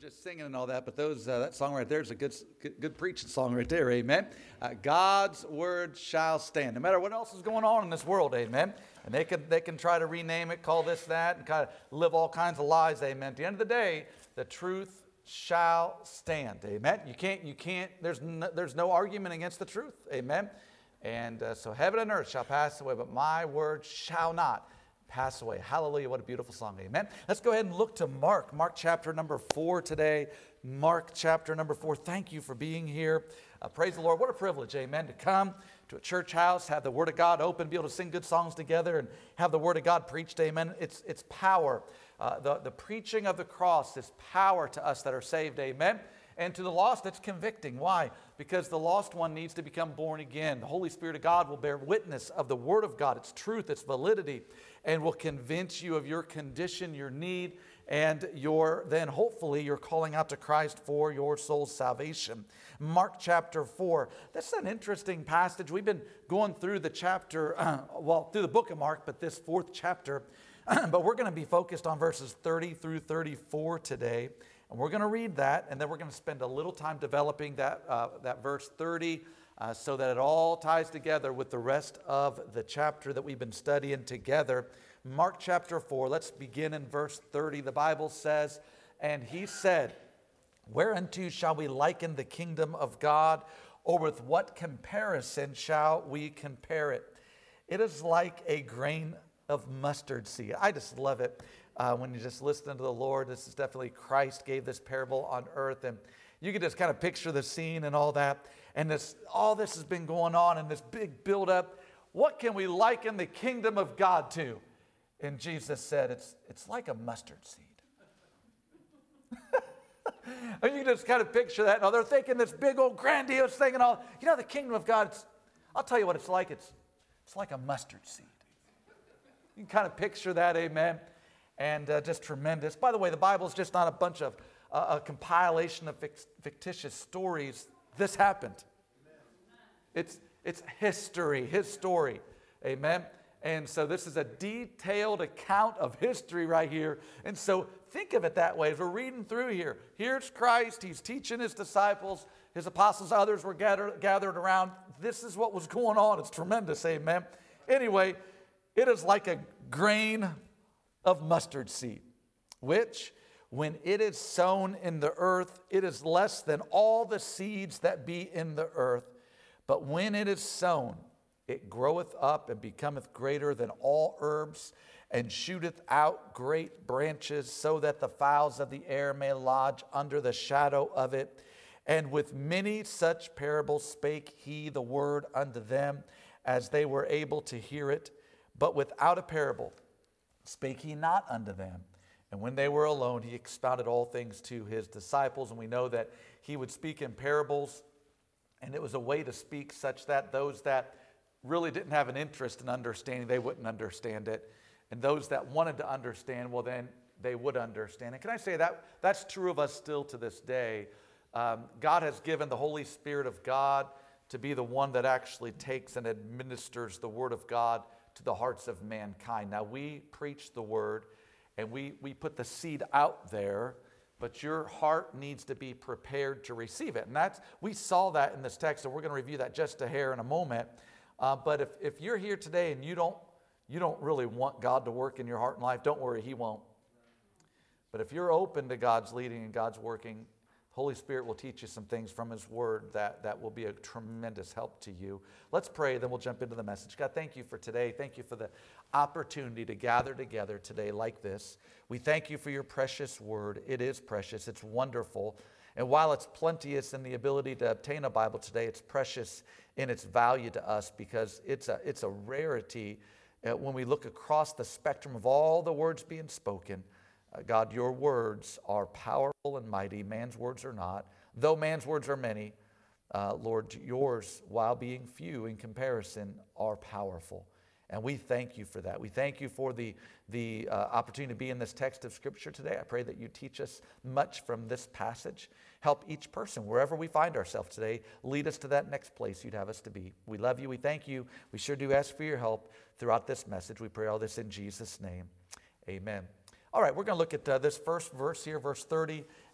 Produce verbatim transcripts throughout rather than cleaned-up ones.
just singing and all that, but those uh, that song right there is a good, good, good preaching song right there, amen. Uh, God's word shall stand, no matter what else is going on in this world, amen. And they can they can try to rename it, call this that, and kind of live all kinds of lies, amen. At the end of the day, the truth shall stand, amen. You can't you can't. There's no, there's no argument against the truth, amen. And uh, so heaven and earth shall pass away, but my word shall not pass away. Hallelujah. What a beautiful song. Amen. Let's go ahead and look to Mark. Mark chapter number four today. Mark chapter number four. Thank you for being here. Uh, praise the Lord. What a privilege. Amen. To come to a church house, have the Word of God open, be able to sing good songs together and have the Word of God preached. Amen. It's, it's power. Uh, the, the preaching of the cross is power to us that are saved. Amen. And to the lost, it's convicting. Why? Because the lost one needs to become born again. The Holy Spirit of God will bear witness of the Word of God, its truth, its validity, and will convince you of your condition, your need, and your then hopefully you're calling out to Christ for your soul's salvation. Mark chapter four. That's an interesting passage. We've been going through the chapter, uh, well, through the book of Mark, but this fourth chapter. But we're going to be focused on verses thirty through thirty-four today. And we're going to read that, and then we're going to spend a little time developing that, uh, that verse thirty uh, so that it all ties together with the rest of the chapter that we've been studying together. Mark chapter four, let's begin in verse thirty. The Bible says, "And he said, Whereunto shall we liken the kingdom of God, or with what comparison shall we compare it? It is like a grain of mustard seed." I just love it. Uh, when you just listen to the Lord, this is definitely Christ gave this parable on earth, and you can just kind of picture the scene and all that. And this, all this has been going on in this big buildup. What can we liken the kingdom of God to? And Jesus said, it's it's like a mustard seed. And you can just kind of picture that. Now they're thinking this big old grandiose thing and all. You know, the kingdom of God, it's, I'll tell you what it's like. It's it's like a mustard seed. You can kind of picture that, amen. And uh, just tremendous. By the way, the Bible is just not a bunch of uh, a compilation of fictitious stories. This happened. It's it's history, his story. Amen. And so this is a detailed account of history right here. And so think of it that way. As we're reading through here, here's Christ. He's teaching his disciples, his apostles, others were gathered, gathered around. This is what was going on. It's tremendous. Amen. Anyway, it is like a grain of mustard seed, which when it is sown in the earth, it is less than all the seeds that be in the earth. But when it is sown, it groweth up and becometh greater than all herbs, and shooteth out great branches, so that the fowls of the air may lodge under the shadow of it. And with many such parables spake he the word unto them, as they were able to hear it. But without a parable spake he not unto them. And when they were alone, he expounded all things to his disciples. And we know that he would speak in parables, and it was a way to speak such that those that really didn't have an interest in understanding, they wouldn't understand it. And those that wanted to understand, well, then they would understand. And can I say that that's true of us still to this day? Um, God has given the Holy Spirit of God to be the one that actually takes and administers the Word of God to the hearts of mankind. Now, we preach the Word, and we, we put the seed out there, but your heart needs to be prepared to receive it. And that's, we saw that in this text, and we're going to review that just a hair in a moment. Uh, but if, if you're here today and you don't, you don't really want God to work in your heart and life, don't worry, he won't. But if you're open to God's leading and God's working, Holy Spirit will teach you some things from his word that, that will be a tremendous help to you. Let's pray, then we'll jump into the message. God, thank you for today. Thank you for the opportunity to gather together today like this. We thank you for your precious word. It is precious. It's wonderful. And while it's plenteous in the ability to obtain a Bible today, it's precious in its value to us because it's a, it's a rarity uh, when we look across the spectrum of all the words being spoken. Uh, God, your words are powerful and mighty. Man's words are not. Though man's words are many, uh, Lord, yours, while being few in comparison, are powerful. And we thank you for that. We thank you for the, the uh, opportunity to be in this text of Scripture today. I pray that you teach us much from this passage. Help each person, wherever we find ourselves today, lead us to that next place you'd have us to be. We love you. We thank you. We sure do ask for your help throughout this message. We pray all this in Jesus' name. Amen. All right, we're going to look at uh, this first verse here, verse thirty,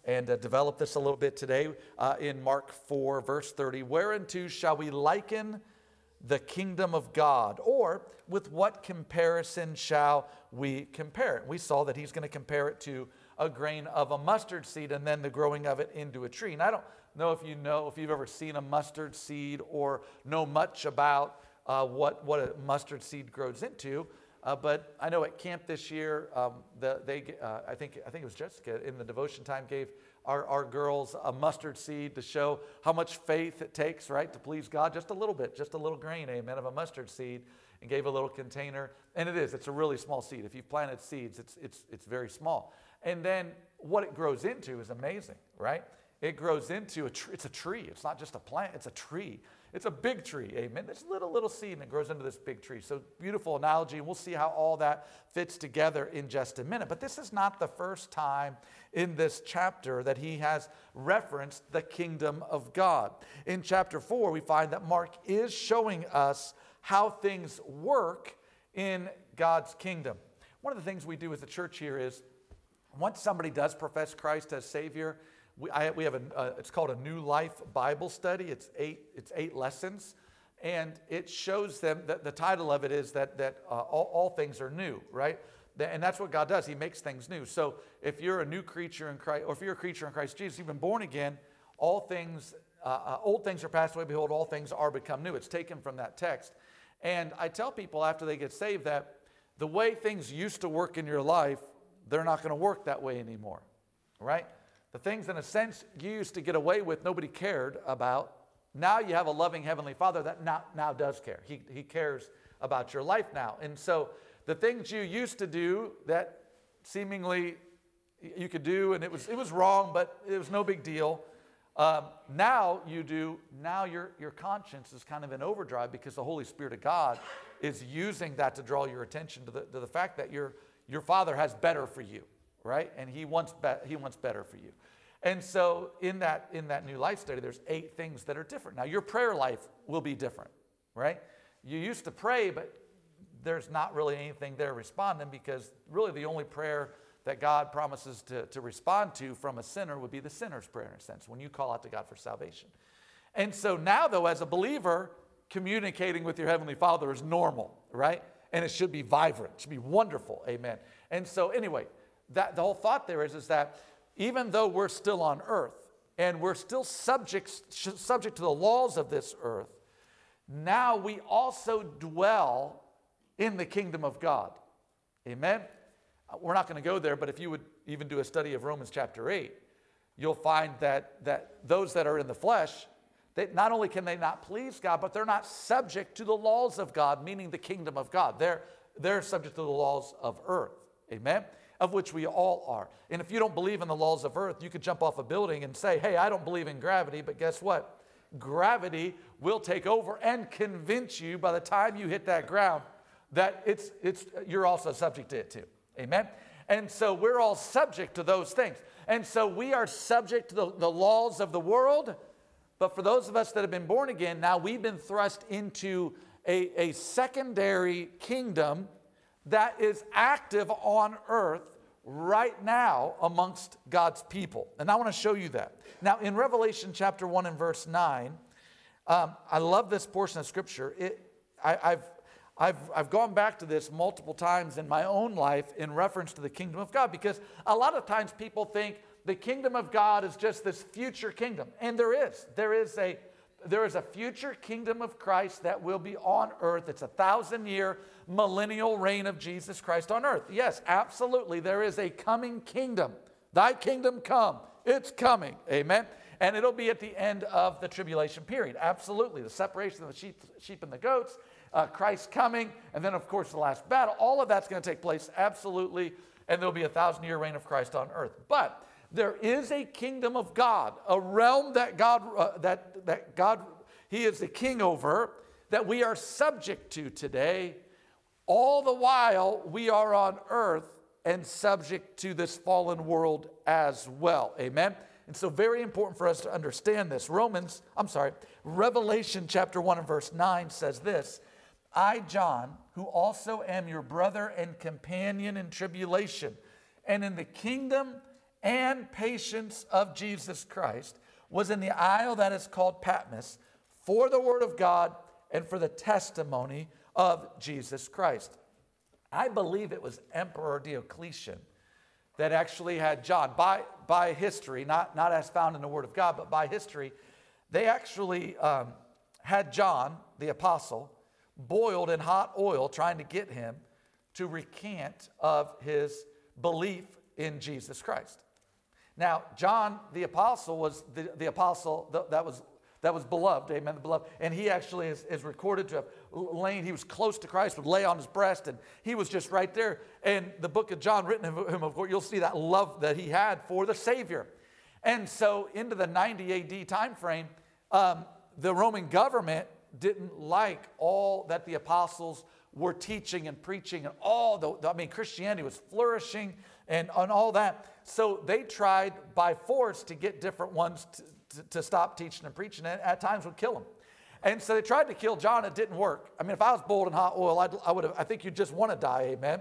and uh, develop this a little bit today uh, in Mark four, verse thirty. Whereunto shall we liken the kingdom of God? Or with what comparison shall we compare it? We saw that he's going to compare it to a grain of a mustard seed and then the growing of it into a tree. And I don't know if you know, if you've ever seen a mustard seed or know much about uh, what, what a mustard seed grows into. Uh, but I know at camp this year, um, the, they, uh, I think I think it was Jessica in the devotion time gave our, our girls a mustard seed to show how much faith it takes, right, to please God. Just a little bit, just a little grain, amen, of a mustard seed, and gave a little container. And it is, it's a really small seed. If you've planted seeds, it's, it's, it's very small. And then what it grows into is amazing, right? It grows into a tree. It's a tree. It's not just a plant. It's a tree. It's a big tree, amen. This little, little seed, and it grows into this big tree. So beautiful analogy, and we'll see how all that fits together in just a minute. But this is not the first time in this chapter that he has referenced the kingdom of God. In chapter four, we find that Mark is showing us how things work in God's kingdom. One of the things we do as a church here is once somebody does profess Christ as Savior, We, I, we have a, uh, it's called a New Life Bible Study. It's eight, it's eight lessons, and it shows them that the title of it is that that uh, all, all things are new, right? And that's what God does. He makes things new. So if you're a new creature in Christ, or if you're a creature in Christ Jesus, you've been born again, all things, uh, uh, old things are passed away. Behold, all things are become new. It's taken from that text. And I tell people after they get saved that the way things used to work in your life, they're not going to work that way anymore, right? The things, in a sense, you used to get away with, nobody cared about. Now you have a loving Heavenly Father that now, now does care. He, he cares about your life now. And so the things you used to do that seemingly you could do, and it was, it was wrong, but it was no big deal. Um, now you do, now your, your conscience is kind of in overdrive because the Holy Spirit of God is using that to draw your attention to the, to the fact that your, your Father has better for you. Right? And he wants, be- he wants better for you. And so in that, in that New Life Study, there's eight things that are different. Now, your prayer life will be different, right? You used to pray, but there's not really anything there responding because really the only prayer that God promises to, to respond to from a sinner would be the sinner's prayer, in a sense, when you call out to God for salvation. And so now, though, as a believer, communicating with your Heavenly Father is normal, right? And it should be vibrant. It should be wonderful, amen. And so anyway, That, the whole thought there is, is that even though we're still on earth and we're still subject, subject to the laws of this earth, now we also dwell in the kingdom of God. Amen? We're not going to go there, but if you would even do a study of Romans chapter eight, you'll find that, that those that are in the flesh, that not only can they not please God, but they're not subject to the laws of God, meaning the kingdom of God. They're, they're subject to the laws of earth. Amen? Of which we all are. And if you don't believe in the laws of earth, you could jump off a building and say, hey, I don't believe in gravity, but guess what? Gravity will take over and convince you by the time you hit that ground that it's, it's, you're also subject to it too. Amen? And so we're all subject to those things. And so we are subject to the, the laws of the world, but for those of us that have been born again, now we've been thrust into a, a secondary kingdom that is active on earth right now amongst God's people. And I want to show you that. Now, in Revelation chapter one and verse nine, um, I love this portion of Scripture. It, I, I've, I've, I've gone back to this multiple times in my own life in reference to the kingdom of God, because a lot of times people think the kingdom of God is just this future kingdom. And there is. There is a There is a future kingdom of Christ that will be on earth. It's a thousand-year millennial reign of Jesus Christ on earth. Yes, absolutely. There is a coming kingdom. Thy kingdom come. It's coming. Amen. And it'll be at the end of the tribulation period. Absolutely. The separation of the sheep, sheep and the goats, uh, Christ coming, and then, of course, the last battle. All of that's going to take place. Absolutely. And there'll be a thousand-year reign of Christ on earth. But there is a kingdom of God, a realm that God, uh, that, that God, He is the king over, that we are subject to today. All the while we are on earth and subject to this fallen world as well. Amen? And so very important for us to understand this. Romans, I'm sorry, Revelation chapter one and verse nine says this, I, John, who also am your brother and companion in tribulation, and in the kingdom and patience of Jesus Christ was in the isle that is called Patmos for the word of God and for the testimony of Jesus Christ. I believe it was Emperor Diocletian that actually had John. By, by history, not, not as found in the Word of God, but by history, they actually um, had John, the apostle, boiled in hot oil trying to get him to recant of his belief in Jesus Christ. Now, John, the apostle, was the, the apostle that, that was that was beloved, amen, the beloved. And he actually is, is recorded to have lain, he was close to Christ, would lay on his breast, and he was just right there. And the book of John, written of him, of course, you'll see that love that he had for the Savior. And so into the ninety A D time frame, um, the Roman government didn't like all that the apostles were teaching and preaching, and all the, I mean, Christianity was flourishing and, and all that. So they tried by force to get different ones to, to, to stop teaching and preaching, and at times would kill them. And so they tried to kill John. It didn't work. I mean, if I was boiled in hot oil, I'd, I would have, I think you'd just want to die, amen?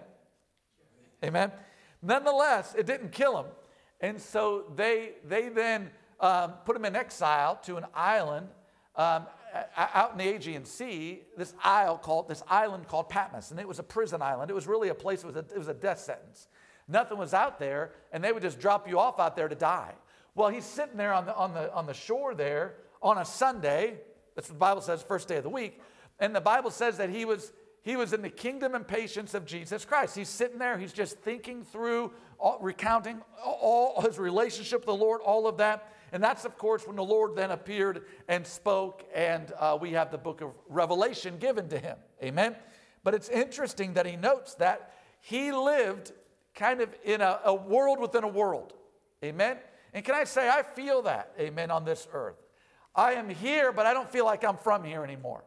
Amen? Nonetheless, it didn't kill him. And so they, they then um, put him in exile to an island um, out in the Aegean Sea, this isle called, this island called Patmos. And it was a prison island. It was really a place, it was a, it was a death sentence. Nothing was out there, and they would just drop you off out there to die. Well, he's sitting there on the, on the, on the shore there on a Sunday. That's what the Bible says, first day of the week. And the Bible says that he was, he was in the kingdom and patience of Jesus Christ. He's sitting there. He's just thinking through, all, recounting all his relationship with the Lord, all of that. And that's, of course, when the Lord then appeared and spoke, and uh, we have the book of Revelation given to him. Amen? But it's interesting that he notes that he lived kind of in a, a world within a world. Amen? And can I say, I feel that, amen, on this earth. I am here, but I don't feel like I'm from here anymore.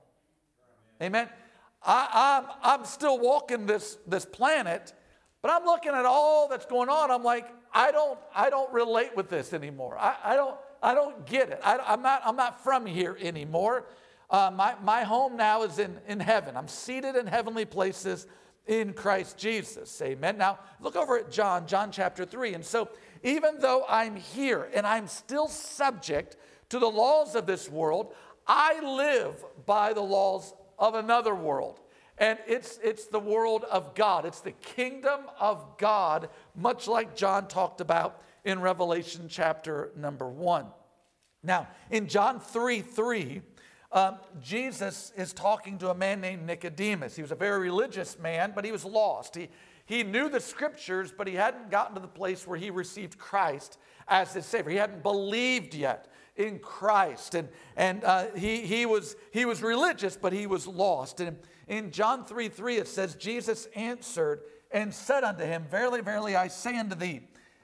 Amen? I, I'm, I'm still walking this, this planet, but I'm looking at all that's going on. I'm like, I don't, I don't relate with this anymore. I, I, don't, I don't get it. I, I'm, not, I'm not from here anymore. Uh, my, my home now is in, in heaven. I'm seated in heavenly places in Christ Jesus. Amen. Now, look over at John, John chapter three. And so, even though I'm here and I'm still subject to the laws of this world, I live by the laws of another world. And it's, it's the world of God. It's the kingdom of God, much like John talked about in Revelation chapter number one. Now, in John three three, um, Jesus is talking to a man named Nicodemus. He was a very religious man, but he was lost. He, he knew the scriptures, but he hadn't gotten to the place where he received Christ as his Savior. He hadn't believed yet in Christ. And, and uh, he, he, was, he was religious, but he was lost. And in John three three, it says, Jesus answered and said unto him, Verily, verily, I say unto thee,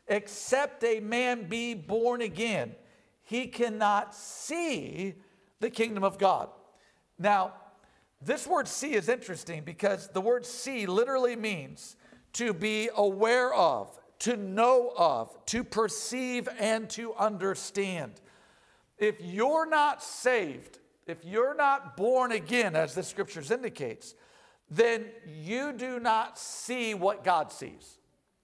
except a man be born again, he cannot see the kingdom of God. Now, this word see is interesting because the word see literally means to be aware of, to know of, to perceive, and to understand. If you're not saved, if you're not born again, as the scriptures indicates, then you do not see what God sees.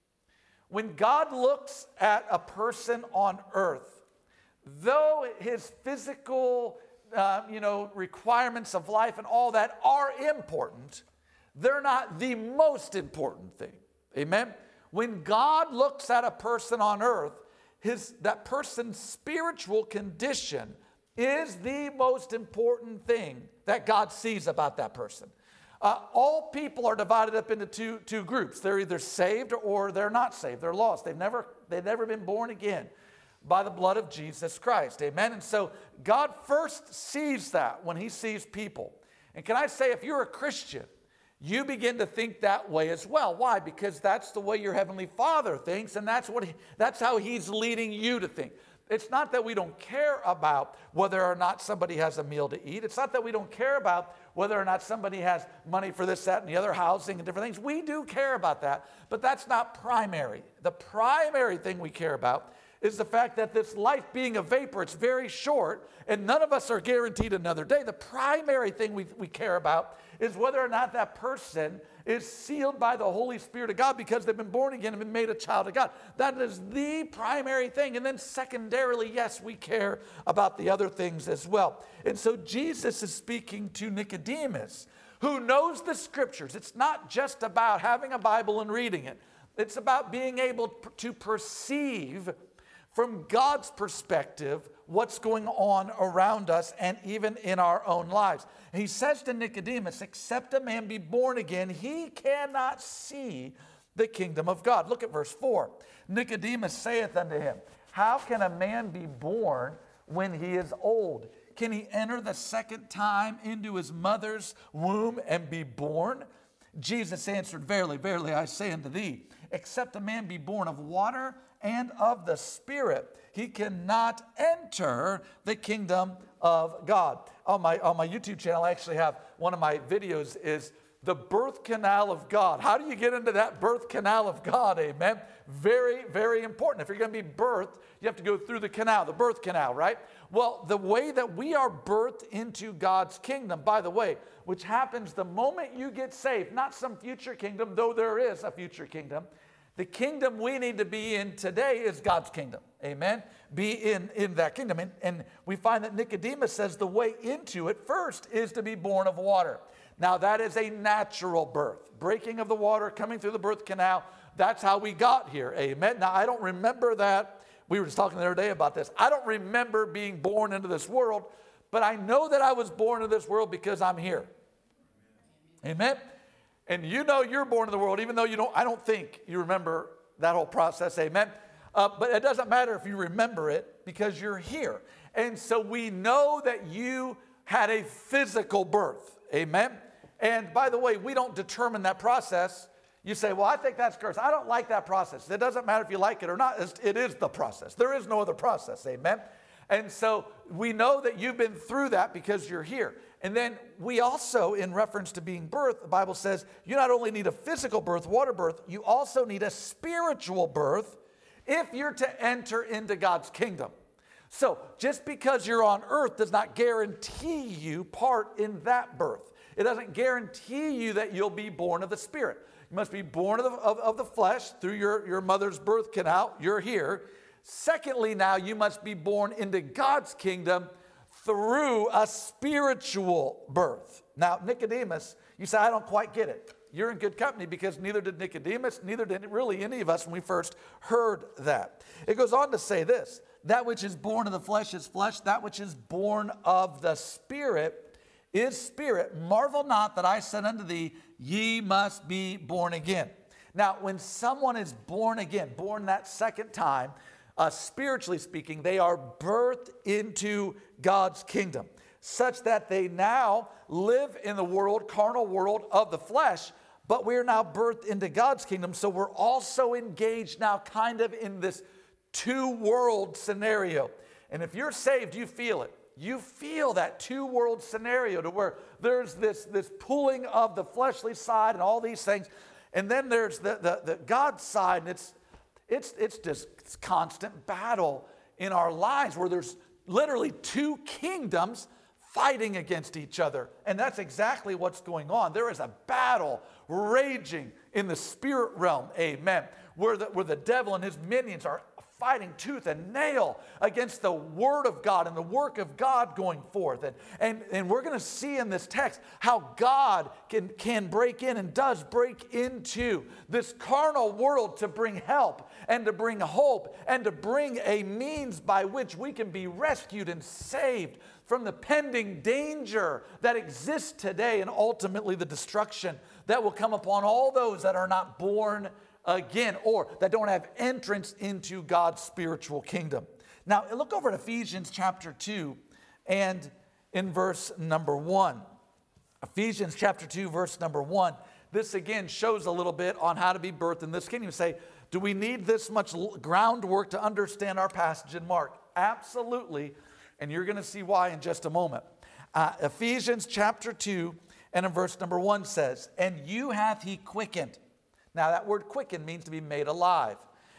When God looks at a person on earth, though his physical uh, you know, requirements of life and all that are important, they're not the most important thing. Amen? When God looks at a person on earth, his, that person's spiritual condition is the most important thing that God sees about that person. Uh, all people are divided up into two, two groups. They're either saved or they're not saved. They're lost. They've never, they've never been born again by the blood of Jesus Christ. Amen? And so God first sees that when he sees people. And can I say, if you're a Christian, you begin to think that way as well. Why? Because that's the way your Heavenly Father thinks, and that's, what he, that's how he's leading you to think. It's not that we don't care about whether or not somebody has a meal to eat. It's not that we don't care about whether or not somebody has money for this, that, and the other, housing and different things. We do care about that, but that's not primary. The primary thing we care about is the fact that this life being a vapor, it's very short, and none of us are guaranteed another day. The primary thing we, we care about is whether or not that person is sealed by the Holy Spirit of God because they've been born again and been made a child of God. That is the primary thing. And then secondarily, yes, we care about the other things as well. And so Jesus is speaking to Nicodemus, who knows the Scriptures. It's not just about having a Bible and reading it. It's about being able to perceive from God's perspective what's going on around us and even in our own lives. And he says to Nicodemus, except a man be born again, he cannot see the kingdom of God. Look at verse four. Nicodemus saith unto him, how can a man be born when he is old? Can he enter the second time into his mother's womb and be born? Jesus answered, verily, verily, I say unto thee, except a man be born of water and of the Spirit, he cannot enter the kingdom of God. On my, on my YouTube channel, I actually have one of my videos is the birth canal of God. How do you get into that birth canal of God? Amen. Very, very important. If you're going to be birthed, you have to go through the canal, the birth canal, right? Well, the way that we are birthed into God's kingdom, by the way, which happens the moment you get saved, not some future kingdom, though there is a future kingdom. The kingdom we need to be in today is God's kingdom. Amen. Be in, in that kingdom. And, and we find that Nicodemus says the way into it first is to be born of water. Now that is a natural birth. Breaking of the water, coming through the birth canal. That's how we got here. Amen. Now I don't remember that. We were just talking the other day about this. I don't remember being born into this world, but I know that I was born into this world because I'm here. Amen. And you know you're born in the world, even though you don't, I don't think you remember that whole process, amen? Uh, but it doesn't matter if you remember it because you're here. And so we know that you had a physical birth, amen? And by the way, we don't determine that process. You say, well, I think that's cursed. I don't like that process. It doesn't matter if you like it or not. It is the process. There is no other process, amen? And so we know that you've been through that because you're here. And then we also, in reference to being birthed, the Bible says you not only need a physical birth, water birth, you also need a spiritual birth if you're to enter into God's kingdom. So just because you're on earth does not guarantee you part in that birth. It doesn't guarantee you that you'll be born of the Spirit. You must be born of the, of, of the flesh through your, your mother's birth canal. You're here. Secondly, now you must be born into God's kingdom through a spiritual birth. Now, Nicodemus, you say, I don't quite get it. You're in good company because neither did Nicodemus, neither did really any of us when we first heard that. It goes on to say this, that which is born of the flesh is flesh, that which is born of the Spirit is spirit. Marvel not that I said unto thee, ye must be born again. Now, when someone is born again, born that second time, Uh, spiritually speaking, they are birthed into God's kingdom, such that they now live in the world, carnal world of the flesh, but we're now birthed into God's kingdom, so we're also engaged now kind of in this two-world scenario. And if you're saved, you feel it. You feel that two-world scenario to where there's this, this pulling of the fleshly side and all these things, and then there's the, the, the God side, and it's It's, it's just constant battle in our lives where there's literally two kingdoms fighting against each other. And that's exactly what's going on. There is a battle raging in the spirit realm, amen, where the, where the devil and his minions are fighting tooth and nail against the word of God and the work of God going forth. And, and, and we're going to see in this text how God can, can break in and does break into this carnal world to bring help and to bring hope and to bring a means by which we can be rescued and saved from the pending danger that exists today and ultimately the destruction that will come upon all those that are not born again, or that don't have entrance into God's spiritual kingdom. Now, look over at Ephesians chapter two and in verse number one. Ephesians chapter two, verse number one. This again shows a little bit on how to be birthed in this kingdom. You say, do we need this much groundwork to understand our passage in Mark? Absolutely, and you're going to see why in just a moment. Uh, Ephesians chapter two and in verse number one says, and you hath he quickened. Now that word quicken means to be made alive.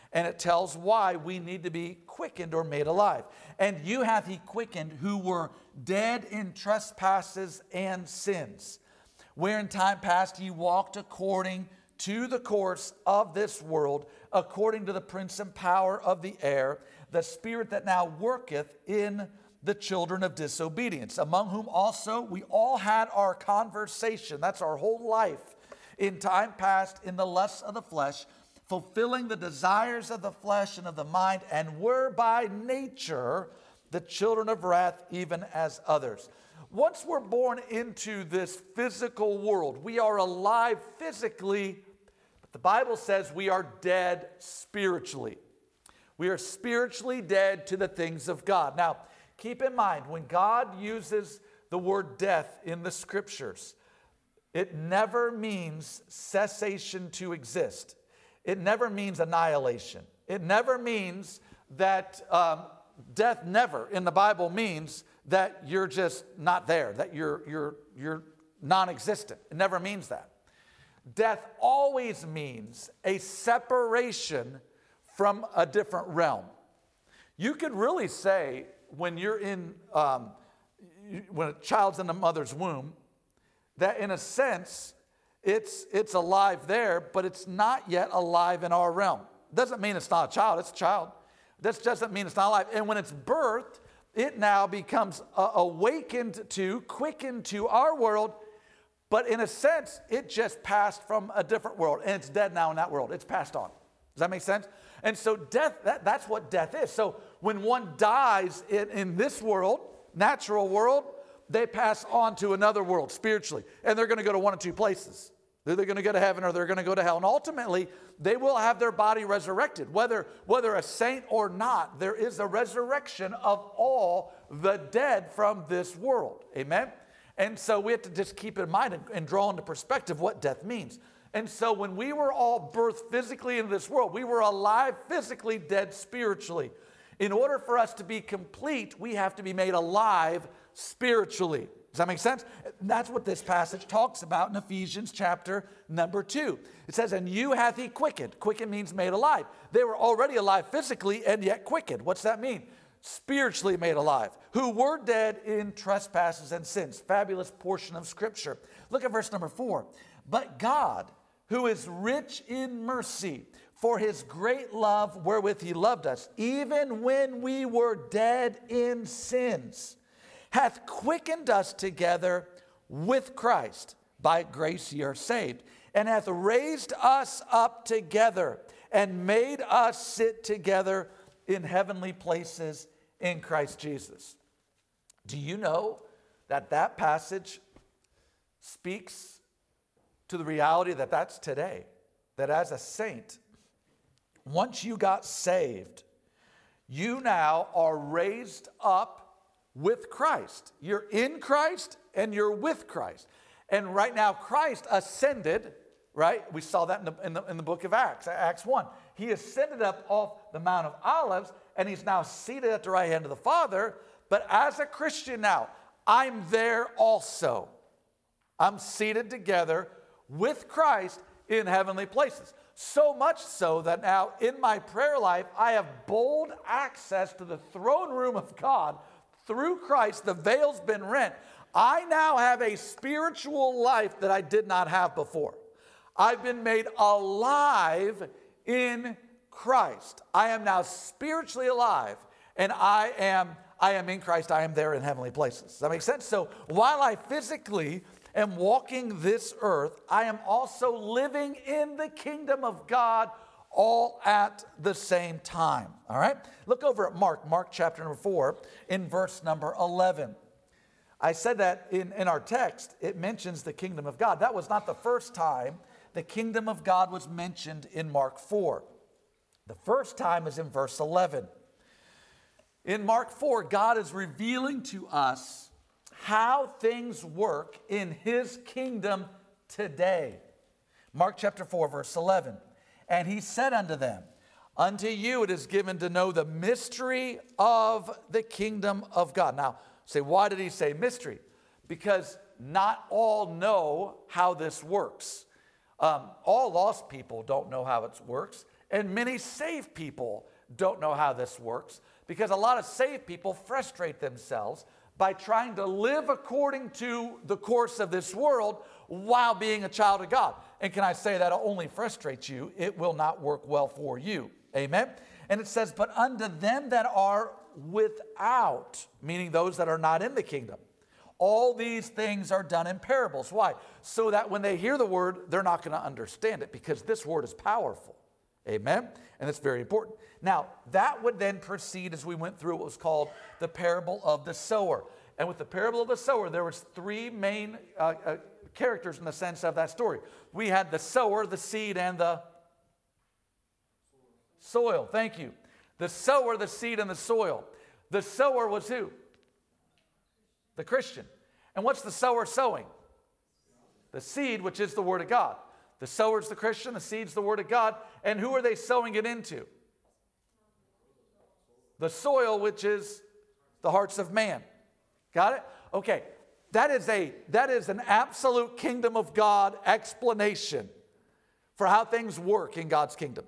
And it tells why we need to be quickened or made alive. And you hath he quickened who were dead in trespasses and sins, where in time past ye walked according to the course of this world, according to the prince and power of the air, the spirit that now worketh in the children of disobedience, among whom also we all had our conversation, that's our whole life, in time past in the lusts of the flesh, fulfilling the desires of the flesh and of the mind, and were by nature the children of wrath, even as others. Once we're born into this physical world, we are alive physically, but the Bible says we are dead spiritually. We are spiritually dead to the things of God. Now, keep in mind, when God uses the word death in the scriptures, it never means cessation to exist. It never means annihilation. It never means that um, death never in the Bible means that you're just not there, that you're, you're, you're non-existent. It never means that. Death always means a separation from a different realm. You could really say when you're in, um, when a child's in the mother's womb, that in a sense, It's, it's alive there, but it's not yet alive in our realm. Doesn't mean it's not a child, it's a child. This doesn't mean it's not alive. And when it's birthed, it now becomes uh, awakened to, quickened to our world, but in a sense, it just passed from a different world, and it's dead now in that world. It's passed on. Does that make sense? And so death, that, that's what death is. So when one dies in, in this world, natural world, they pass on to another world spiritually. And they're going to go to one of two places. They're going to go to heaven or they're going to go to hell. And ultimately, they will have their body resurrected. Whether, whether a saint or not, there is a resurrection of all the dead from this world. Amen? And so we have to just keep in mind and, and draw into perspective what death means. And so when we were all birthed physically into this world, we were alive physically, dead spiritually. In order for us to be complete, we have to be made alive spiritually. Does that make sense? That's what this passage talks about in Ephesians chapter number two. It says, and you hath he quickened. Quickened means made alive. They were already alive physically and yet quickened. What's that mean? Spiritually made alive. Who were dead in trespasses and sins. Fabulous portion of scripture. Look at verse number four. But God, who is rich in mercy, for his great love wherewith he loved us, even when we were dead in sins, hath quickened us together with Christ. By grace ye are saved, and hath raised us up together, and made us sit together in heavenly places in Christ Jesus. Do you know that that passage speaks to the reality that that's today? That as a saint, once you got saved, you now are raised up with Christ. You're in Christ and you're with Christ. And right now Christ ascended, right? We saw that in the, in the, in the book of Acts, Acts one. He ascended up off the Mount of Olives and he's now seated at the right hand of the Father. But as a Christian now, I'm there also. I'm seated together with Christ in heavenly places. So much so that now in my prayer life, I have bold access to the throne room of God. Through Christ, the veil's been rent. I now have a spiritual life that I did not have before. I've been made alive in Christ. I am now spiritually alive, and I am, I am in Christ. I am there in heavenly places. Does that make sense? So while I physically am walking this earth, I am also living in the kingdom of God all at the same time. All right? Look over at Mark, Mark chapter number four, in verse number eleven. I said that in, in our text, it mentions the kingdom of God. That was not the first time the kingdom of God was mentioned in Mark four. The first time is in verse eleven. In Mark four, God is revealing to us how things work in his kingdom today. Mark chapter four, verse eleven. And he said unto them, unto you it is given to know the mystery of the kingdom of God. Now, say, why did he say mystery? Because not all know how this works. Um, all lost people don't know how it works. And many saved people don't know how this works because a lot of saved people frustrate themselves by trying to live according to the course of this world while being a child of God. And can I say that'll only frustrate you? It will not work well for you. Amen? And it says, but unto them that are without, meaning those that are not in the kingdom, all these things are done in parables. Why? So that when they hear the word, they're not going to understand it because this word is powerful. Amen? And it's very important. Now, that would then proceed as we went through what was called the parable of the sower. And with the parable of the sower, there was three main uh, uh, characters in the sense of that story. We had the sower, the seed, and the soil. Thank you. The sower, the seed, and the soil. The sower was who? The Christian. And what's the sower sowing? The seed, which is the Word of God. The sower's the Christian, the seed's the Word of God. And who are they sowing it into? The soil, which is the hearts of man. Got it? Okay. That is a that is an absolute kingdom of God explanation for how things work in God's kingdom.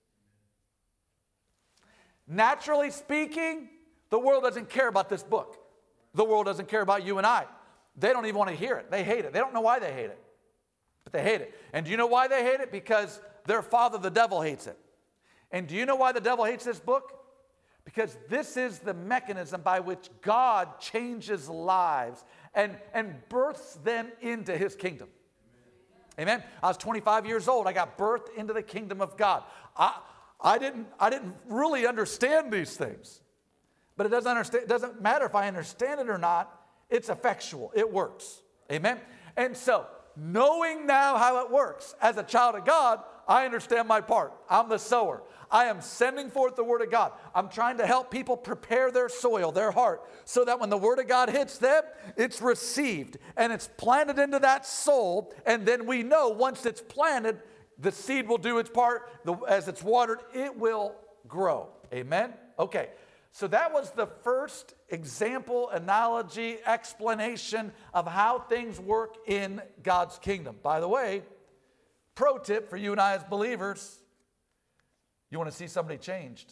Naturally speaking, the world doesn't care about this book. The world doesn't care about you and I. They don't even want to hear it. They hate it. They don't know why they hate it. But they hate it. And do you know why they hate it? Because their father, the devil, hates it. And do you know why the devil hates this book? Because this is the mechanism by which God changes lives and, and births them into his kingdom. Amen. I was twenty-five years old. I got birthed into the kingdom of God. I, I, didn't, I didn't really understand these things. But it doesn't, understand, it doesn't matter if I understand it or not. It's effectual. It works. Amen. And so, knowing now how it works, as a child of God, I understand my part. I'm the sower. I am sending forth the Word of God. I'm trying to help people prepare their soil, their heart, so that when the Word of God hits them, it's received and it's planted into that soul. And then we know once it's planted, the seed will do its part. The, as it's watered, it will grow. Amen? Okay. So that was the first example, analogy, explanation of how things work in God's kingdom. By the way, pro tip for you and I as believers, you want to see somebody changed.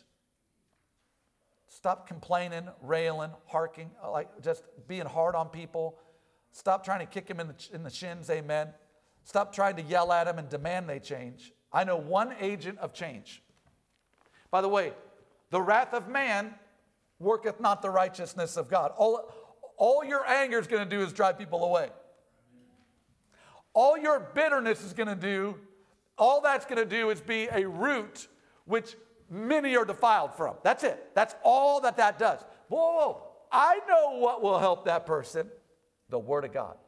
Stop complaining, railing, harking, like just being hard on people. Stop trying to kick them in the, in the shins, amen. Stop trying to yell at them and demand they change. I know one agent of change. By the way, the wrath of man worketh not the righteousness of God. All, all your anger is going to do is drive people away. All your bitterness is going to do, all that's going to do is be a root which many are defiled from. That's it. That's all that that does. Whoa, whoa, whoa. I know what will help that person. The Word of God.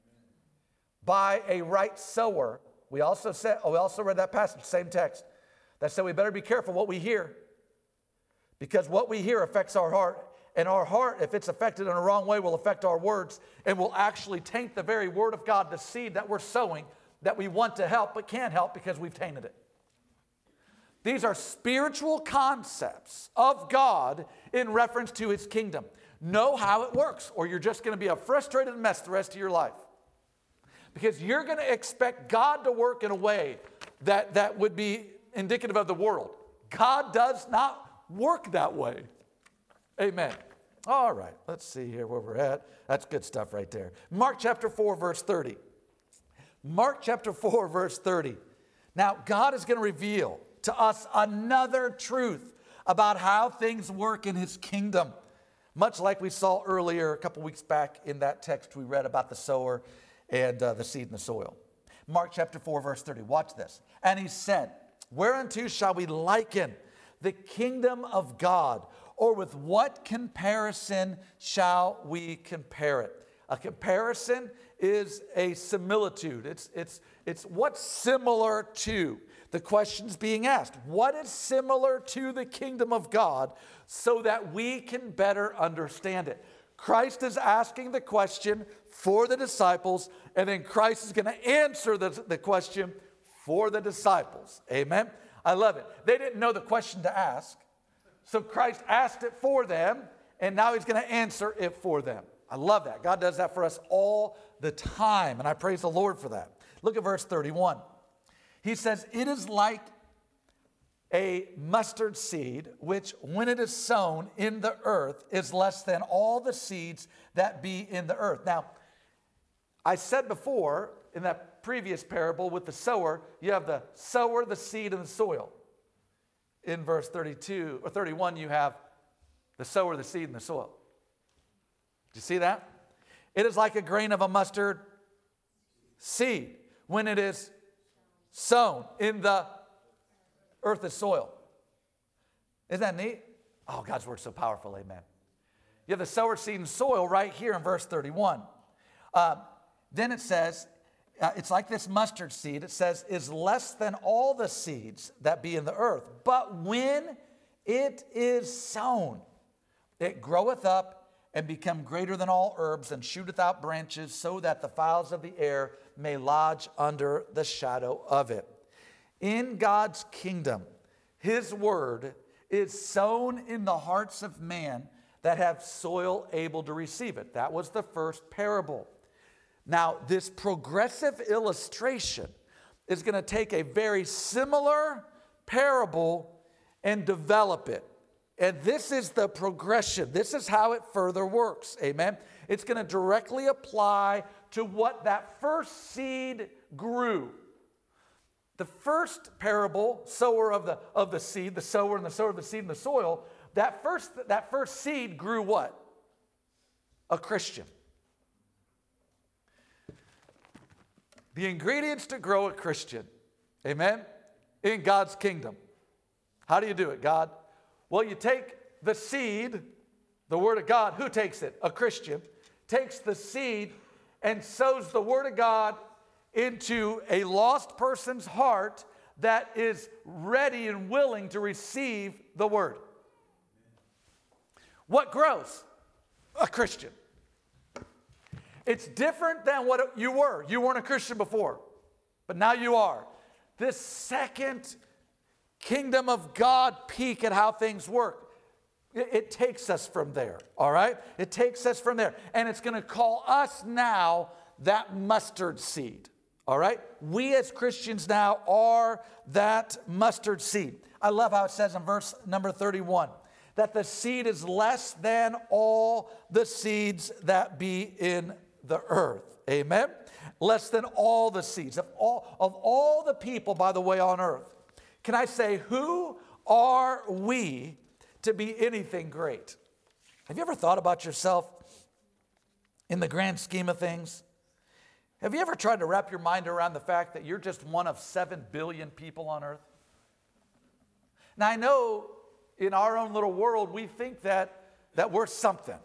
By a right sower, we also said, oh, we also read that passage, same text, that said we better be careful what we hear. Because what we hear affects our heart. And our heart, if it's affected in a wrong way, will affect our words and will actually taint the very Word of God, the seed that we're sowing, that we want to help but can't help because we've tainted it. These are spiritual concepts of God in reference to His kingdom. Know how it works, or you're just going to be a frustrated mess the rest of your life. Because you're going to expect God to work in a way that, that would be indicative of the world. God does not work that way. Amen. All right, let's see here where we're at. That's good stuff right there. Mark chapter four, verse thirty. Mark chapter four, verse thirty. Now, God is going to reveal to us another truth about how things work in His kingdom. Much like we saw earlier a couple weeks back in that text we read about the sower and uh, the seed in the soil. Mark chapter four, verse thirty. Watch this. And He said, whereunto shall we liken the kingdom of God? Or with what comparison shall we compare it? A comparison is a similitude. It's, it's, it's what's similar to. The question's being asked. What is similar to the kingdom of God so that we can better understand it? Christ is asking the question for the disciples, and then Christ is going to answer the, the question for the disciples. Amen? I love it. They didn't know the question to ask. So Christ asked it for them, and now He's going to answer it for them. I love that. God does that for us all the time, and I praise the Lord for that. Look at verse thirty-one. He says, it is like a mustard seed, which when it is sown in the earth is less than all the seeds that be in the earth. Now, I said before in that previous parable with the sower, you have the sower, the seed, and the soil. In verse thirty-two or thirty-one, you have the sower, the seed, and the soil. Do you see that? It is like a grain of a mustard seed when it is sown in the earth is soil. Isn't that neat? Oh, God's word is so powerful, amen. You have the sower, seed, and soil right here in verse thirty-one. Uh, then it says, uh, it's like this mustard seed. It says, is less than all the seeds that be in the earth. But when it is sown, it groweth up and become greater than all herbs, and shooteth out branches, so that the fowls of the air may lodge under the shadow of it. In God's kingdom, his word is sown in the hearts of man that have soil able to receive it. That was the first parable. Now, this progressive illustration is going to take a very similar parable and develop it. And this is the progression. This is how it further works. Amen. It's going to directly apply to what that first seed grew. The first parable, sower of the, of the seed, the sower and the sower of the seed in the soil, that first, that first seed grew what? A Christian. The ingredients to grow a Christian, amen, in God's kingdom. How do you do it, God? Well, you take the seed, the word of God. Who takes it? A Christian. Takes the seed and sows the word of God into a lost person's heart that is ready and willing to receive the word. What grows? A Christian. It's different than what you were. You weren't a Christian before, but now you are. This second kingdom of God peek at how things work. It, it takes us from there, all right? It takes us from there. And it's going to call us now that mustard seed, all right? We as Christians now are that mustard seed. I love how it says in verse number thirty-one, that the seed is less than all the seeds that be in the earth. Amen? Less than all the seeds. Of all, of all the people, by the way, on earth. Can I say, who are we to be anything great? Have you ever thought about yourself in the grand scheme of things? Have you ever tried to wrap your mind around the fact that you're just one of seven billion people on earth? Now, I know in our own little world, we think that, that we're something.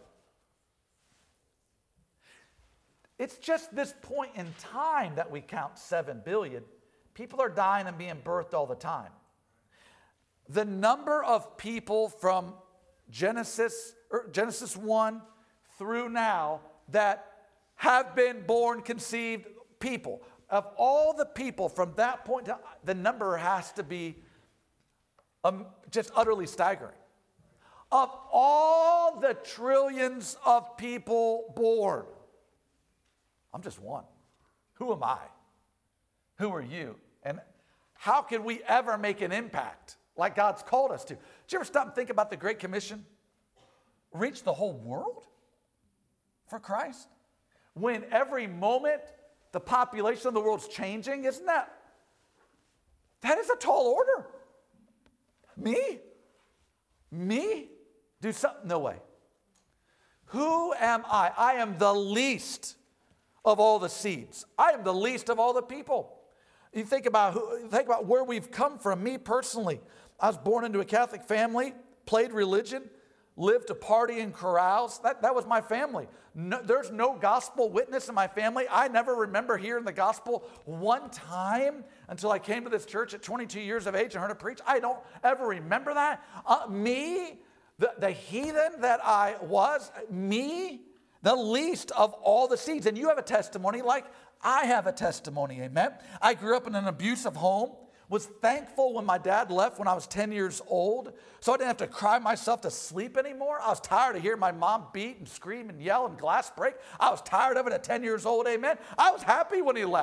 It's just this point in time that we count seven billion. People are dying and being birthed all the time. The number of people from Genesis, or Genesis one through now that have been born, conceived people, of all the people from that point to, the number has to be um, just utterly staggering. Of all the trillions of people born, I'm just one. Who am I? Who are you? And how can we ever make an impact like God's called us to? Did you ever stop and think about the Great Commission? Reach the whole world for Christ? When every moment the population of the world's changing, isn't that? That is a tall order. Me? Me? Do something? No way. Who am I? I am the least of all the seeds. I am the least of all the people. You think about who, think about where we've come from. Me personally, I was born into a Catholic family, played religion, lived to party in corrals. That, that was my family. No, there's no gospel witness in my family. I never remember hearing the gospel one time until I came to this church at twenty-two years of age and heard it preach. I don't ever remember that. Uh, me, the, the heathen that I was, me, the least of all the seeds. And you have a testimony like I have a testimony, amen? I grew up in an abusive home, was thankful when my dad left when I was ten years old, so I didn't have to cry myself to sleep anymore. I was tired of hearing my mom beat and scream and yell and glass break. I was tired of it at ten years old, amen? I was happy when he left.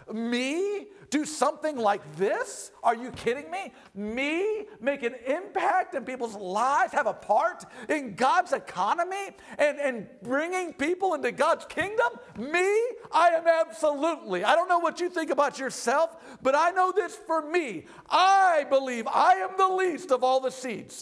Me do something like this? Are you kidding me? Me make an impact in people's lives, have a part in God's economy and, and bringing people into God's kingdom? Me? I am absolutely. I don't know what you think about yourself, but I know this for me. I believe I am the least of all the seeds.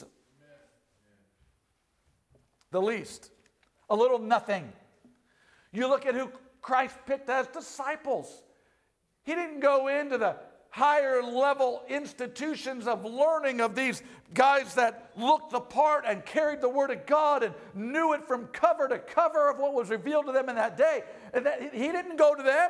The least. A little nothing. You look at who Christ picked as disciples. He didn't go into the higher level institutions of learning of these guys that looked the part and carried the word of God and knew it from cover to cover of what was revealed to them in that day. And that, he didn't go to them.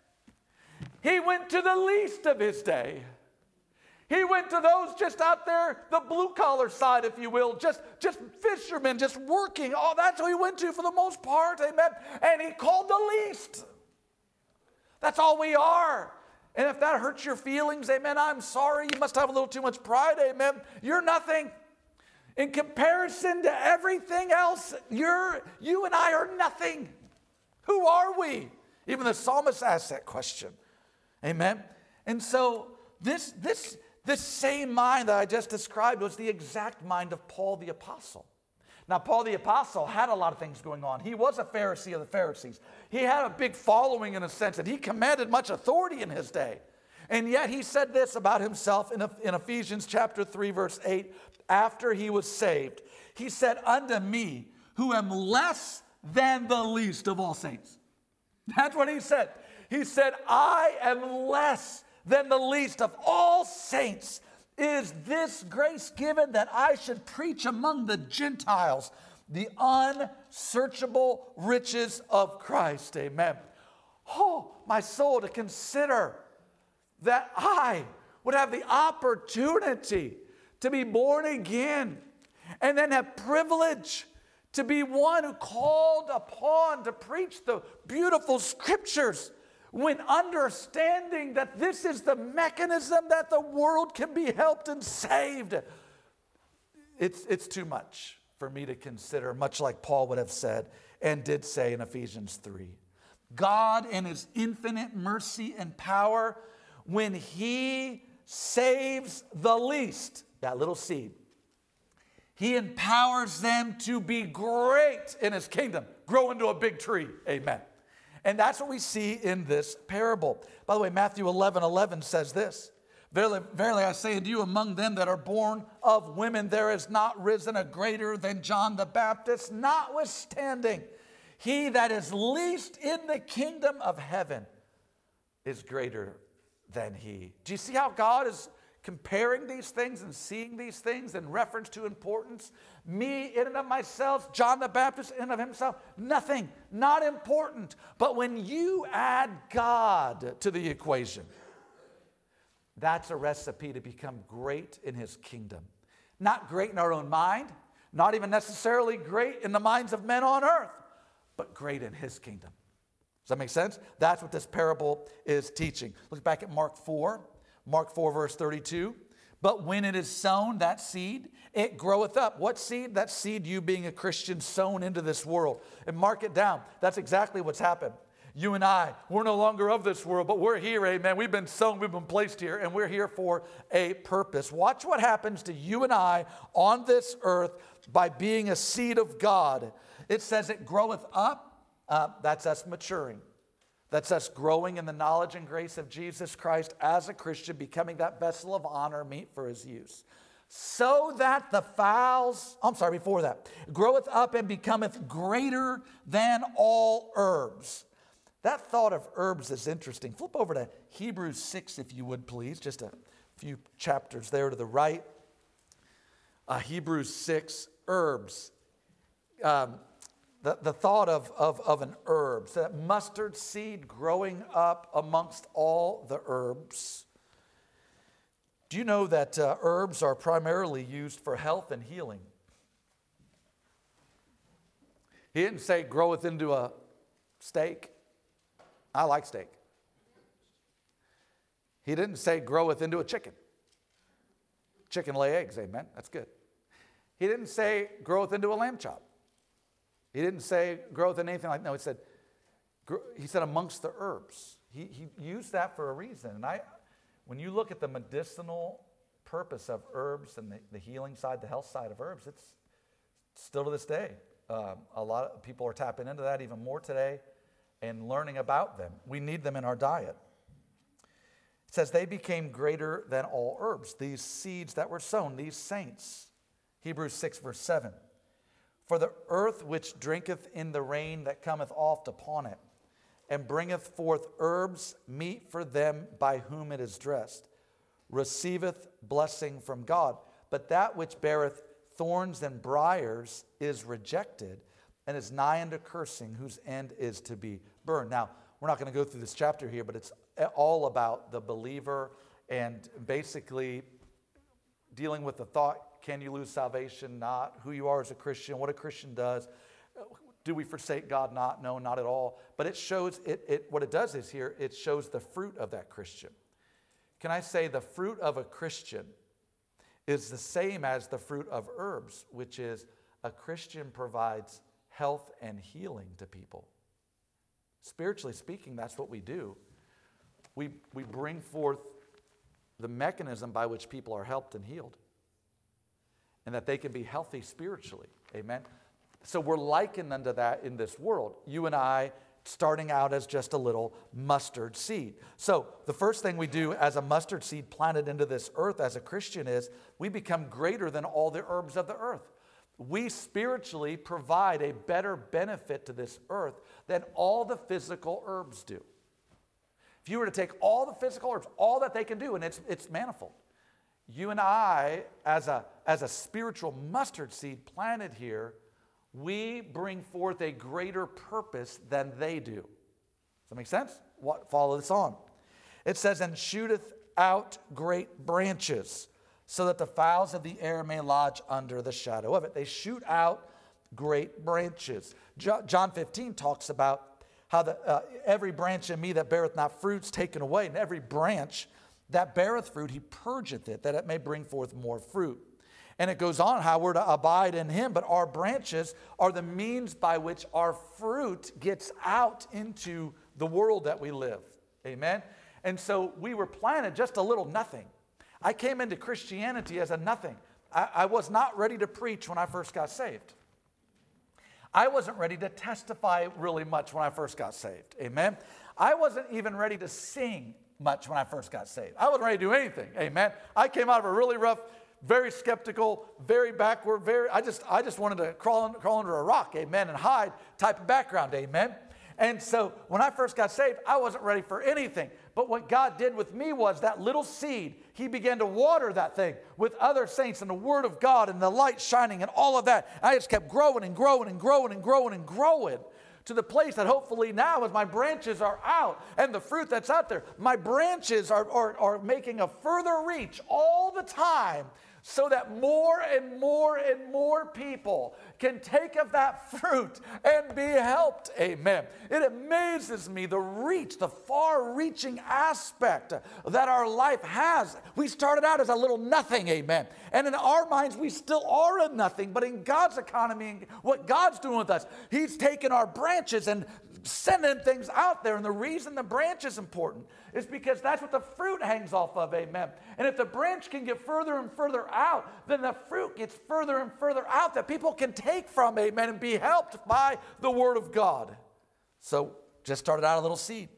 He went to the least of his day. He went to those just out there, the blue-collar side, if you will, just, just fishermen, just working. Oh, that's who he went to for the most part, amen. And he called the least. That's all we are. And if that hurts your feelings, amen, I'm sorry. You must have a little too much pride, amen. You're nothing. In comparison to everything else, you're, you and I are nothing. Who are we? Even the psalmist asked that question, amen. And so this, this, this same mind that I just described was the exact mind of Paul the Apostle. Now, Paul the Apostle had a lot of things going on. He was a Pharisee of the Pharisees. He had a big following in a sense, and he commanded much authority in his day. And yet he said this about himself in, in Ephesians chapter three, verse eight, after he was saved. He said, unto me, who am less than the least of all saints. That's what he said. He said, I am less than the least of all saints. Is this grace given that I should preach among the Gentiles the unsearchable riches of Christ? Amen. Oh, my soul, to consider that I would have the opportunity to be born again and then have privilege to be one who called upon to preach the beautiful scriptures, when understanding that this is the mechanism that the world can be helped and saved. It's, it's too much for me to consider, much like Paul would have said and did say in Ephesians three. God in his infinite mercy and power, when he saves the least, that little seed, he empowers them to be great in his kingdom, grow into a big tree. Amen. And that's what we see in this parable. By the way, Matthew eleven eleven says this. Verily, verily I say unto you, among them that are born of women, there is not risen a greater than John the Baptist. Notwithstanding, he that is least in the kingdom of heaven is greater than he. Do you see how God is comparing these things and seeing these things in reference to importance? Me in and of myself, John the Baptist in and of himself, nothing, not important. But when you add God to the equation, that's a recipe to become great in his kingdom. Not great in our own mind, not even necessarily great in the minds of men on earth, but great in his kingdom. Does that make sense? That's what this parable is teaching. Look back at Mark four. Mark four, verse thirty-two. But when it is sown, that seed, it groweth up. What seed? That seed, you being a Christian, sown into this world. And mark it down. That's exactly what's happened. You and I, we're no longer of this world, but we're here, amen. We've been sown, we've been placed here, and we're here for a purpose. Watch what happens to you and I on this earth by being a seed of God. It says it groweth up. Uh, that's us maturing. That's us growing in the knowledge and grace of Jesus Christ as a Christian, becoming that vessel of honor meet for his use. So that the fowls, I'm sorry, before that, groweth up and becometh greater than all herbs. That thought of herbs is interesting. Flip over to Hebrews six, if you would, please. Just a few chapters there to the right. Uh, Hebrews six, herbs. Um, The, the thought of, of, of an herb, so that mustard seed growing up amongst all the herbs. Do you know that uh, herbs are primarily used for health and healing? He didn't say groweth into a steak. I like steak. He didn't say groweth into a chicken. Chicken lay eggs, amen. That's good. He didn't say groweth into a lamb chop. He didn't say growth in anything like that. No, he said, he said amongst the herbs. He, he used that for a reason. And I, when you look at the medicinal purpose of herbs and the, the healing side, the health side of herbs, it's still to this day. Um, a lot of people are tapping into that even more today and learning about them. We need them in our diet. It says they became greater than all herbs, these seeds that were sown, these saints. Hebrews six verse seven. For the earth which drinketh in the rain that cometh oft upon it, and bringeth forth herbs meet for them by whom it is dressed, receiveth blessing from God. But that which beareth thorns and briars is rejected, and is nigh unto cursing, whose end is to be burned. Now, we're not going to go through this chapter here, but it's all about the believer and basically dealing with the thought, can you lose salvation? Not. Who you are as a Christian, what a Christian does. Do we forsake God? Not. No, not at all. But it shows, it, it, what it does is here, it shows the fruit of that Christian. Can I say the fruit of a Christian is the same as the fruit of herbs, which is a Christian provides health and healing to people. Spiritually speaking, that's what we do. We, we bring forth the mechanism by which people are helped and healed, and that they can be healthy spiritually. Amen? So we're likened unto that in this world. You and I starting out as just a little mustard seed. So the first thing we do as a mustard seed planted into this earth as a Christian is we become greater than all the herbs of the earth. We spiritually provide a better benefit to this earth than all the physical herbs do. If you were to take all the physical herbs, all that they can do, and it's, it's manifold. You and I, as a, as a spiritual mustard seed planted here, we bring forth a greater purpose than they do. Does that make sense? What, follow this on. It says, and shooteth out great branches, so that the fowls of the air may lodge under the shadow of it. They shoot out great branches. John fifteen talks about how the, uh, every branch in me that beareth not fruit's taken away, and every branch that beareth fruit, he purgeth it, that it may bring forth more fruit. And it goes on how we're to abide in him, but our branches are the means by which our fruit gets out into the world that we live. Amen? And so we were planted just a little nothing. I came into Christianity as a nothing. I, I was not ready to preach when I first got saved. I wasn't ready to testify really much when I first got saved. Amen? I wasn't even ready to sing much when I first got saved. I wasn't ready to do anything. Amen? I came out of a really rough, very skeptical, very backward, very, I just, I just wanted to crawl, crawl under a rock, amen, and hide type of background, amen. And so when I first got saved, I wasn't ready for anything. But what God did with me was that little seed, he began to water that thing with other saints and the word of God and the light shining and all of that. I just kept growing and growing and growing and growing and growing to the place that hopefully now as my branches are out and the fruit that's out there, my branches are, are, are making a further reach all the time, so that more and more and more people can take of that fruit and be helped. Amen. It amazes me the reach, the far-reaching aspect that our life has. We started out as a little nothing, amen. And in our minds, we still are a nothing, but in God's economy, what God's doing with us, he's taken our branches and sending things out there. And the reason the branch is important is because that's what the fruit hangs off of, amen. And if the branch can get further and further out, then the fruit gets further and further out that people can take from, amen, and be helped by the word of God. So just started out a little seed.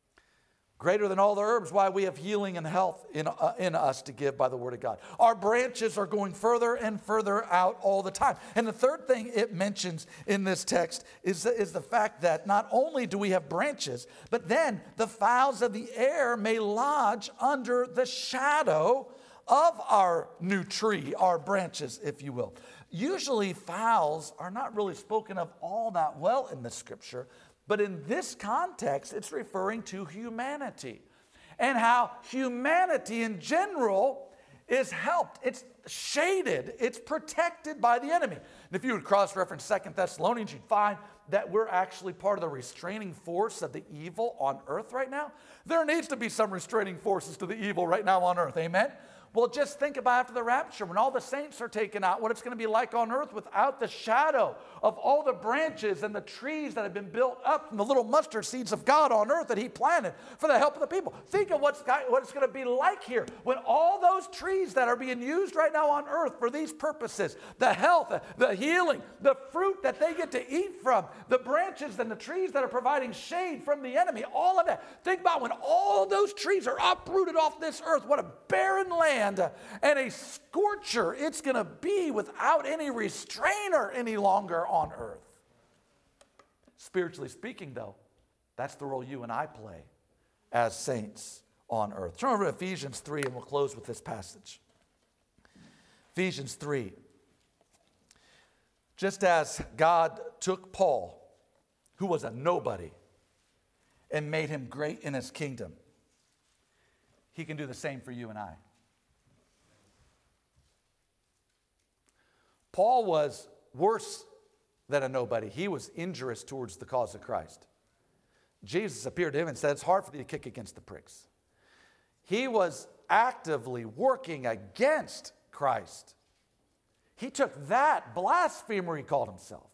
Greater than all the herbs, why we have healing and health in, uh, in us to give by the word of God. Our branches are going further and further out all the time. And the third thing it mentions in this text is the, is the fact that not only do we have branches, but then the fowls of the air may lodge under the shadow of our new tree, our branches, if you will. Usually fowls are not really spoken of all that well in the scripture, but in this context, it's referring to humanity and how humanity in general is helped. It's shaded. It's protected by the enemy. And if you would cross-reference Second Thessalonians, you'd find that we're actually part of the restraining force of the evil on earth right now. There needs to be some restraining forces to the evil right now on earth. Amen? Well, just think about after the rapture, when all the saints are taken out, what it's going to be like on earth without the shadow of all the branches and the trees that have been built up from the little mustard seeds of God on earth that he planted for the help of the people. Think of what's got, what it's going to be like here when all those trees that are being used right now on earth for these purposes, the health, the healing, the fruit that they get to eat from, the branches and the trees that are providing shade from the enemy, all of that. Think about when all those trees are uprooted off this earth, what a barren land and a scorcher it's going to be without any restrainer any longer on earth. Spiritually speaking, though, that's the role you and I play as saints on earth. Turn over to Ephesians three and we'll close with this passage. Ephesians three. Just as God took Paul, who was a nobody, and made him great in his kingdom, he can do the same for you and I. Paul was worse than a nobody. He was injurious towards the cause of Christ. Jesus appeared to him and said, it's hard for thee to kick against the pricks. He was actively working against Christ. He took that blasphemer, he called himself.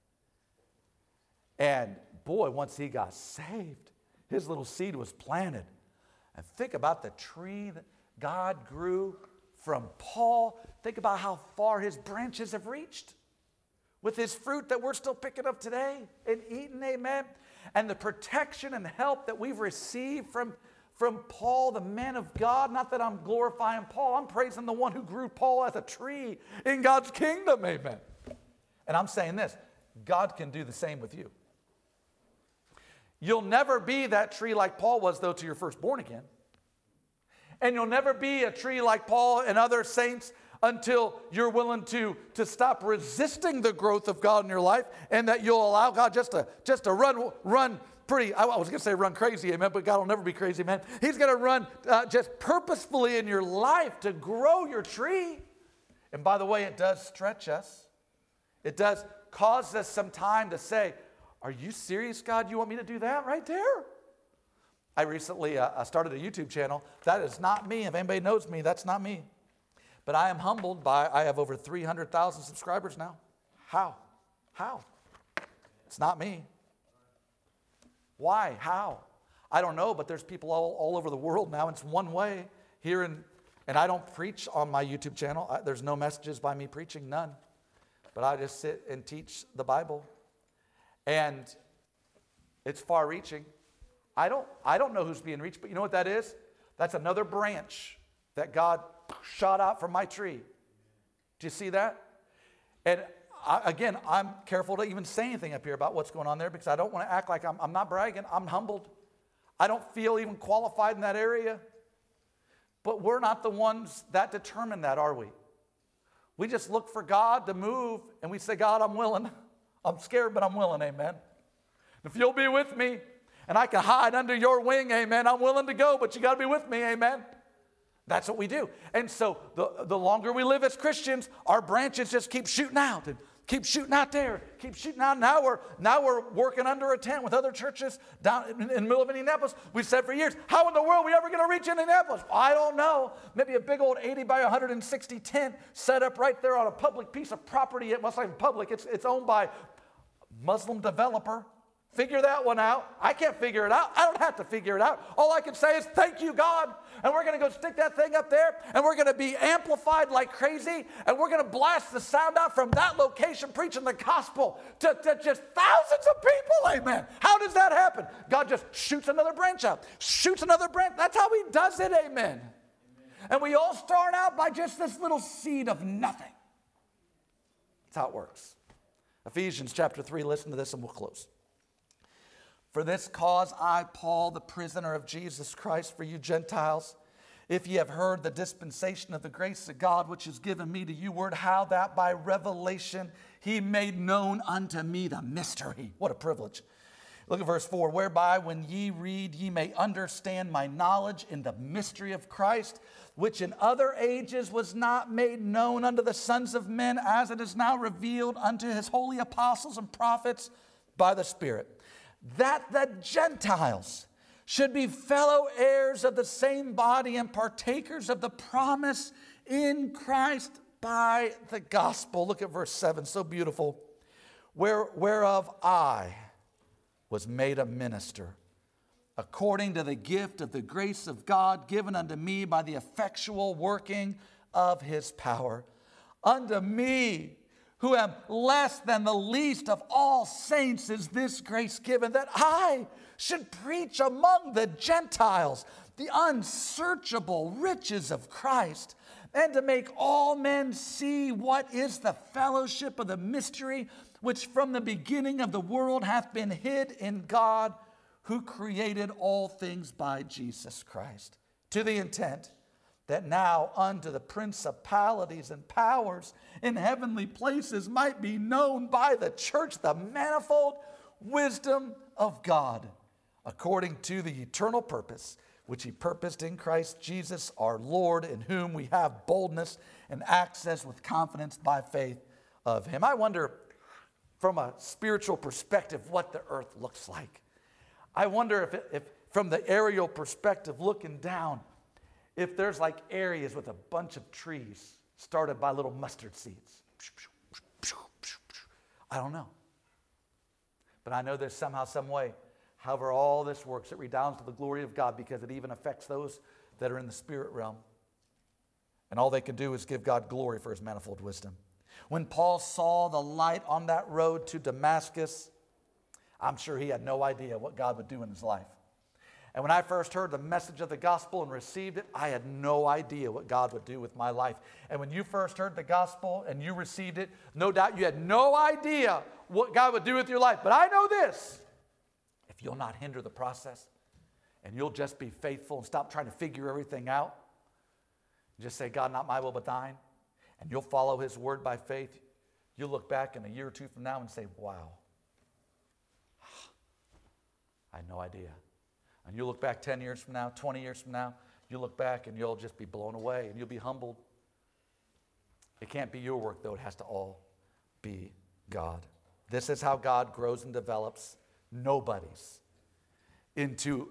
And boy, once he got saved, his little seed was planted. And think about the tree that God grew from Paul. Think about how far his branches have reached with his fruit that we're still picking up today and eating, amen. And the protection and help that we've received from, from Paul, the man of God. Not that I'm glorifying Paul, I'm praising the one who grew Paul as a tree in God's kingdom, amen. And I'm saying this, God can do the same with you. You'll never be that tree like Paul was, though, till you're first born again. And you'll never be a tree like Paul and other saints until you're willing to, to stop resisting the growth of God in your life, and that you'll allow God just to, just to run, run pretty, I was going to say run crazy, amen, but God will never be crazy, amen. He's going to run uh, just purposefully in your life to grow your tree. And by the way, it does stretch us. It does cause us some time to say, are you serious, God? You want me to do that right there? I recently uh, started a YouTube channel. That is not me. If anybody knows me, that's not me. But I am humbled by, I have over three hundred thousand subscribers now. How? How? It's not me. Why? How? I don't know, but there's people all, all over the world now. It's one way here in, and I don't preach on my YouTube channel. I, there's no messages by me preaching, none. But I just sit and teach the Bible. And it's far-reaching. I don't, I don't know who's being reached, but you know what that is? That's another branch that God shot out from my tree. Do you see that? And I, again, I'm careful to even say anything up here about what's going on there because I don't want to act like I'm, I'm not bragging. I'm humbled. I don't feel even qualified in that area. But we're not the ones that determine that, are we? We just look for God to move and we say, God, I'm willing. I'm scared, but I'm willing, amen. If you'll be with me and I can hide under your wing, amen, I'm willing to go, but you got to be with me, amen. That's what we do. And so the, the longer we live as Christians, our branches just keep shooting out and keep shooting out there, keep shooting out. Now we're, now we're working under a tent with other churches down in, in the middle of Indianapolis. We've said for years, how in the world are we ever going to reach Indianapolis? I don't know. Maybe a big old eighty by one hundred sixty tent set up right there on a public piece of property. It must not even public. It's, it's owned by a Muslim developer. Figure that one out. I can't figure it out. I don't have to figure it out. All I can say is thank you, God. And we're going to go stick that thing up there, and we're going to be amplified like crazy, and we're going to blast the sound out from that location, preaching the gospel to, to just thousands of people, amen. How does that happen? God just shoots another branch out, shoots another branch. That's how he does it, amen. Amen. And we all start out by just this little seed of nothing. That's how it works. Ephesians chapter three, listen to this and we'll close. For this cause I, Paul, the prisoner of Jesus Christ, for you Gentiles, if ye have heard the dispensation of the grace of God, which is given me to you word, how that by revelation he made known unto me the mystery. What a privilege. Look at verse four. Whereby when ye read, ye may understand my knowledge in the mystery of Christ, which in other ages was not made known unto the sons of men, as it is now revealed unto his holy apostles and prophets by the Spirit. That the Gentiles should be fellow heirs of the same body and partakers of the promise in Christ by the gospel. Look at verse seven, so beautiful. Where, whereof I was made a minister, according to the gift of the grace of God given unto me by the effectual working of his power. Unto me, who am less than the least of all saints, is this grace given, that I should preach among the Gentiles the unsearchable riches of Christ, and to make all men see what is the fellowship of the mystery which from the beginning of the world hath been hid in God, who created all things by Jesus Christ, to the intent that now unto the principalities and powers in heavenly places might be known by the church the manifold wisdom of God, according to the eternal purpose which he purposed in Christ Jesus our Lord, in whom we have boldness and access with confidence by faith of him. I wonder, from a spiritual perspective, what the earth looks like. I wonder if, it, if from the aerial perspective, looking down, if there's like areas with a bunch of trees started by little mustard seeds. I don't know. But I know there's somehow, some way, however all this works, it redounds to the glory of God, because it even affects those that are in the spirit realm. And all they can do is give God glory for his manifold wisdom. When Paul saw the light on that road to Damascus, I'm sure he had no idea what God would do in his life. And when I first heard the message of the gospel and received it, I had no idea what God would do with my life. And when you first heard the gospel and you received it, no doubt you had no idea what God would do with your life. But I know this: if you'll not hinder the process and you'll just be faithful and stop trying to figure everything out, just say, God, not my will but thine, and you'll follow his word by faith, you'll look back in a year or two from now and say, wow, I had no idea. And you'll look back ten years from now, twenty years from now, you'll look back and you'll just be blown away and you'll be humbled. It can't be your work, though. It has to all be God. This is how God grows and develops nobodies into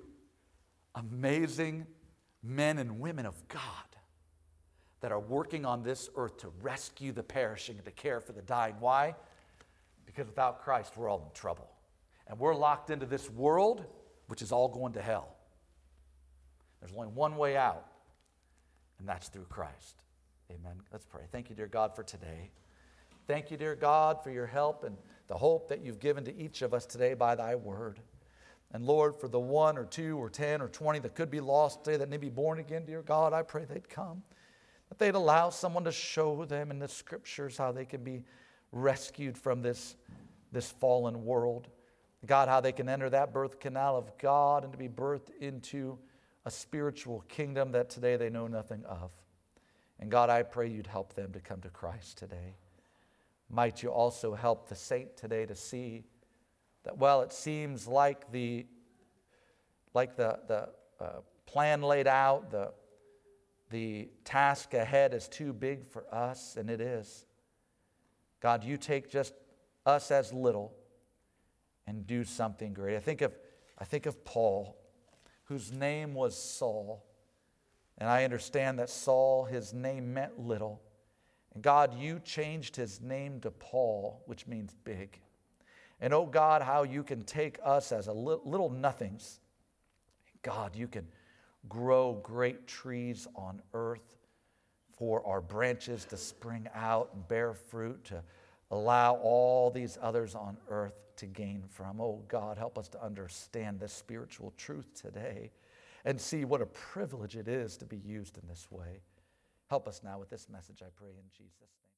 amazing men and women of God that are working on this earth to rescue the perishing and to care for the dying. Why? Because without Christ, we're all in trouble. And we're locked into this world, which is all going to hell. There's only one way out, and that's through Christ. Amen. Let's pray. Thank you, dear God, for today. Thank you, dear God, for your help and the hope that you've given to each of us today by thy word. And Lord, for the one or two or ten or twenty that could be lost today, that may be born again, dear God, I pray they'd come, that they'd allow someone to show them in the scriptures how they can be rescued from this, this fallen world. God, how they can enter that birth canal of God and to be birthed into a spiritual kingdom that today they know nothing of. And God, I pray you'd help them to come to Christ today. Might you also help the saint today to see that while it seems like the, like the, the uh, plan laid out, the, the task ahead is too big for us, and it is. God, you take just us as little and do something great. I think of, I think of Paul, whose name was Saul. And I understand that Saul, his name meant little. And God, you changed his name to Paul, which means big. And oh God, how you can take us as a li- little nothings. God, you can grow great trees on earth for our branches to spring out and bear fruit, to allow all these others on earth to gain from. Oh God, help us to understand this spiritual truth today and see what a privilege it is to be used in this way. Help us now with this message, I pray in Jesus' name.